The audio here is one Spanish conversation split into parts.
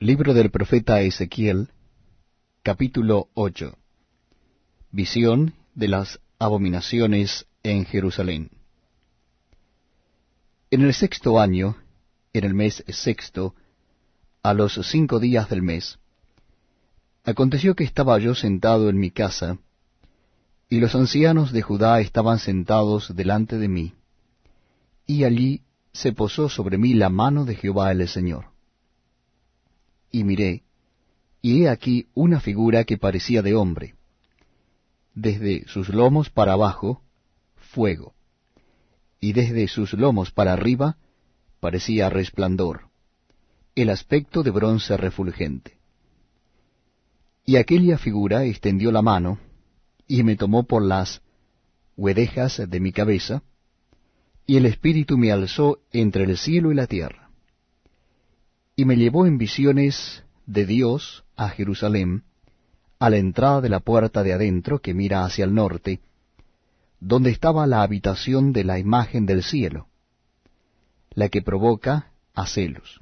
Libro del profeta Ezequiel, capítulo 8. Visión de las abominaciones en Jerusalén. En el 6º año, en el mes sexto, a los 5 días del mes, aconteció que estaba yo sentado en mi casa, y los ancianos de Judá estaban sentados delante de mí, y allí se posó sobre mí la mano de Jehová el Señor. Y miré, y he aquí una figura que parecía de hombre. Desde sus lomos para abajo, fuego, y desde sus lomos para arriba, parecía resplandor, el aspecto de bronce refulgente. Y aquella figura extendió la mano, y me tomó por las huedejas de mi cabeza, y el Espíritu me alzó entre el cielo y la tierra. Y me llevó en visiones de Dios a Jerusalén, a la entrada de la puerta de adentro que mira hacia el norte, donde estaba la habitación de la imagen del cielo, la que provoca a celos.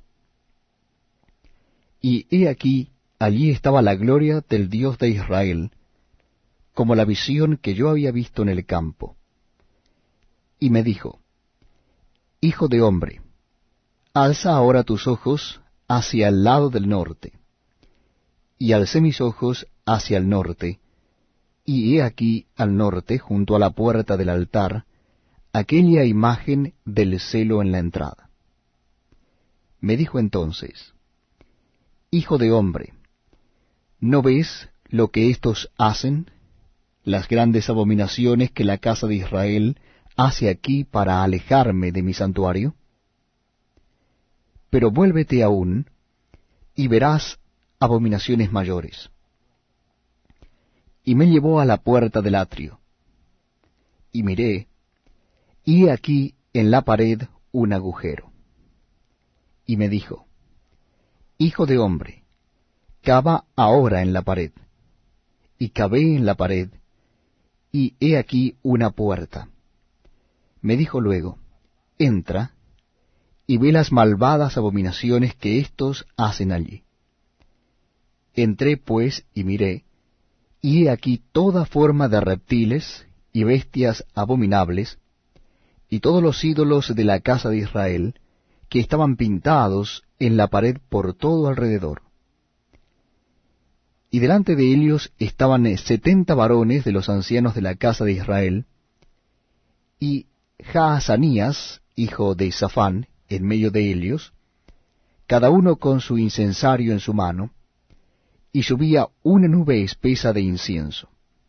Y he aquí, allí estaba la gloria del Dios de Israel, como la visión que yo había visto en el campo. Y me dijo, Hijo de hombre, alza ahora tus ojos hacia el lado del norte. Y alcé mis ojos hacia el norte, y he aquí al norte, junto a la puerta del altar, aquella imagen del celo en la entrada. Me dijo entonces, Hijo de hombre, ¿no ves lo que éstos hacen, las grandes abominaciones que la casa de Israel hace aquí para alejarme de mi santuario? Pero vuélvete aún, y verás abominaciones mayores. Y me llevó a la puerta del atrio. Y miré, y he aquí en la pared un agujero. Y me dijo, Hijo de hombre, cava ahora en la pared. Y cavé en la pared, y he aquí una puerta. Me dijo luego, Entra, y ve las malvadas abominaciones que éstos hacen allí. Entré pues y miré, y he aquí toda forma de reptiles y bestias abominables, y todos los ídolos de la casa de Israel, que estaban pintados en la pared por todo alrededor. Y delante de ellos estaban 70 varones de los ancianos de la casa de Israel, y Jaazanías, hijo de Safán, en medio de ellos, cada uno con su incensario en su mano, y subía una nube espesa de incienso.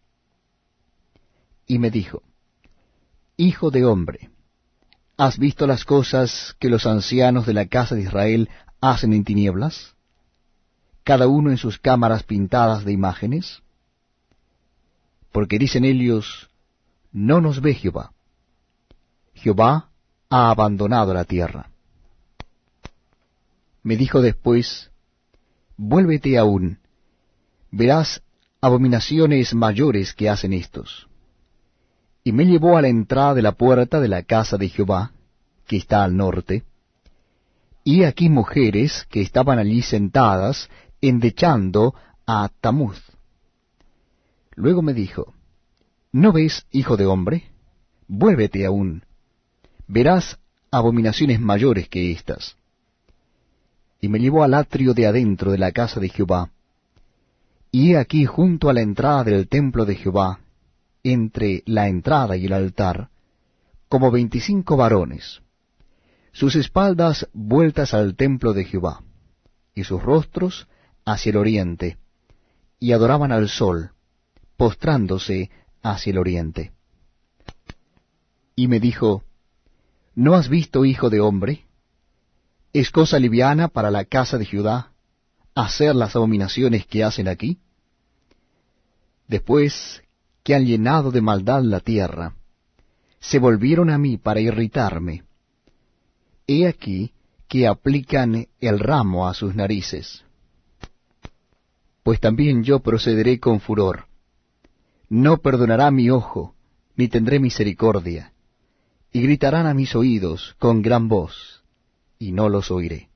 Y me dijo, Hijo de hombre, ¿has visto las cosas que los ancianos de la casa de Israel hacen en tinieblas? Cada uno en sus cámaras pintadas de imágenes. Porque dicen ellos, no nos ve Jehová. Jehová ha abandonado la tierra. Me dijo después, vuélvete aún, verás abominaciones mayores que hacen éstos. Y me llevó a la entrada de la puerta de la casa de Jehová, que está al norte, y aquí mujeres que estaban allí sentadas, endechando a Tamuz. Luego me dijo, ¿no ves, hijo de hombre? Vuélvete aún, verás abominaciones mayores que éstas. Y me llevó al atrio de adentro de la casa de Jehová, y he aquí junto a la entrada del templo de Jehová, entre la entrada y el altar, como 25 varones, sus espaldas vueltas al templo de Jehová, y sus rostros hacia el oriente, y adoraban al sol, postrándose hacia el oriente. Y me dijo, ¿no has visto, hijo de hombre? ¿Es cosa liviana para la casa de Judá hacer las abominaciones que hacen aquí? Después que han llenado de maldad la tierra, se volvieron a mí para irritarme. He aquí que aplican el ramo a sus narices. Pues también yo procederé con furor. No perdonará mi ojo, ni tendré misericordia. Y gritarán a mis oídos con gran voz, y no los oiré.